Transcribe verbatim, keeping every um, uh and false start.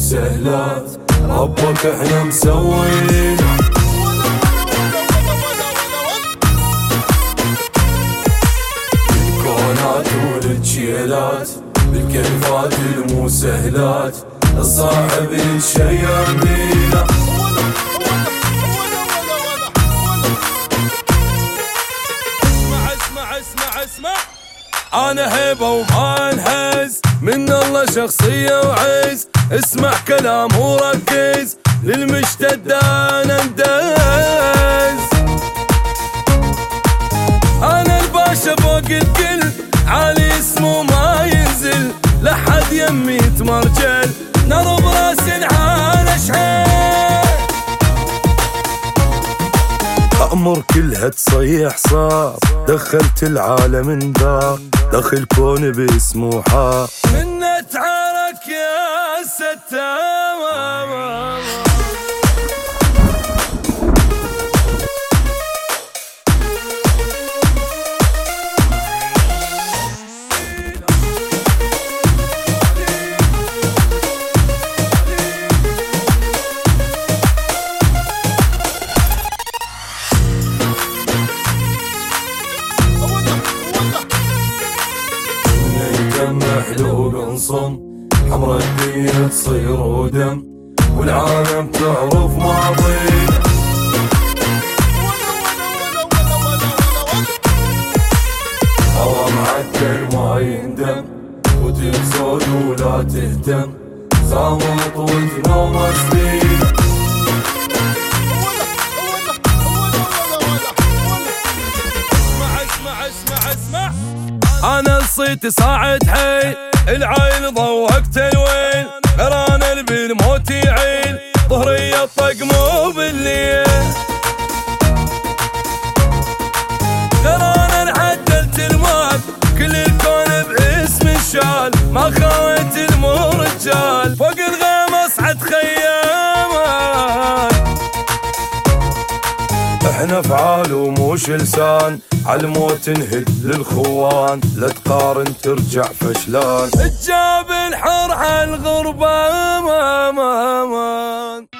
سهلات ربك احنا مسوين. بالكونات والتشيلات بالكيفات المو سهلات الصاحب الشيابينه. اسمع اسمع اسمع انا هيبه وما انهز من الله شخصيه وعز. اسمع كلام وركز للمشتد انا اندز. انا الباشا فوق الكل عالي اسمه ما ينزل لحد يمي يتمرجل نار براس نعال اشعل. أمر كلها تصيح صار دخلت العالم اندار دخل كون باسمه حار من تعارك يا ستام. محلوق انصم حمرا الدنيا تصير ودم والعالم تعرف ماضينا. هوا معدل ما يندم وتبزود ولا تهتم زامط وتنوم سنين. اسمع اسمع اسمع انا لصيت صاعد حيل العين ضوقت الويل غران بالموت يعيل ظهري الطق مو بالليل. غران عدلت المال كل الكون باسم الشال ما خاويت المو رجال فوق الغيم اصعد خيامان. احنا فعال وموش لسان عالموت نهد للخوان لا تقارن ترجع فشلان. الجاب الحر عالغربة ما ما ما